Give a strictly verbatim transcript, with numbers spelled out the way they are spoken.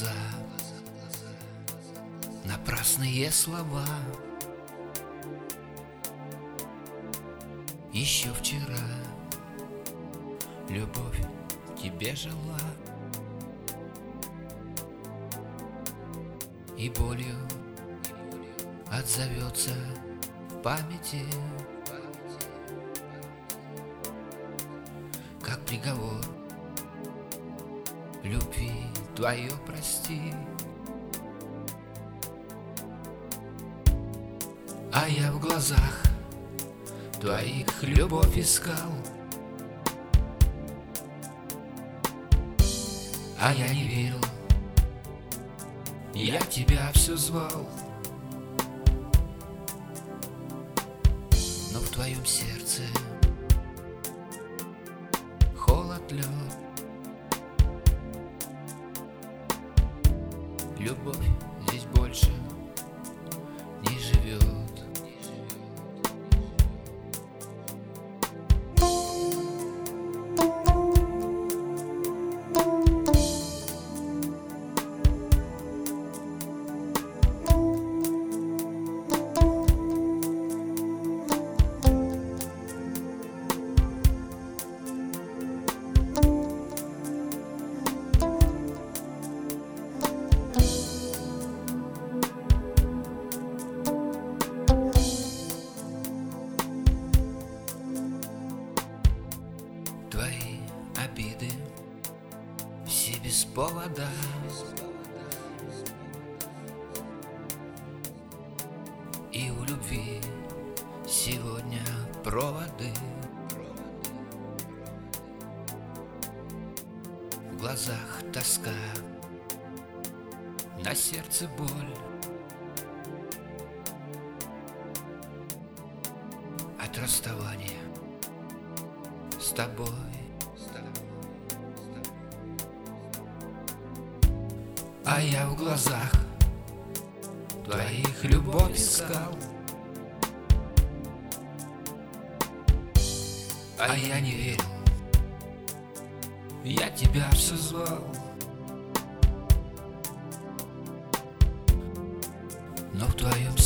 глаза, напрасные слова. Еще вчера любовь тебе жила, и болью отзовется в памяти, как приговор любви твое прости. А я в глазах твоих любовь искал, а я не верил, я тебя все звал. Но в твоем сердце холод, лед, любовь здесь больше не живет. Твои обиды все без повода, и у любви сегодня проводы. В глазах тоска, на сердце боль от расставания с тобой. А я в глазах твоих любовь искал, а я не верил, я тебя все звал. Но в твоем